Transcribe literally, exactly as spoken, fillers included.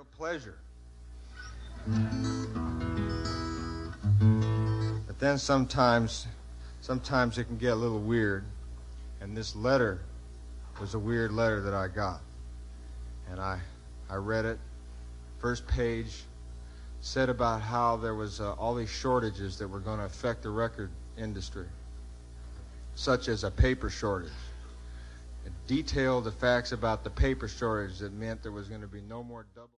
real pleasure. But then sometimes, sometimes it can get a little weird. And this letter was a weird letter that I got. And I, I read it. First page said about how there was uh, all these shortages that were going to affect the record industry, such as a paper shortage. It detailed the facts about the paper shortage that meant there was going to be no more double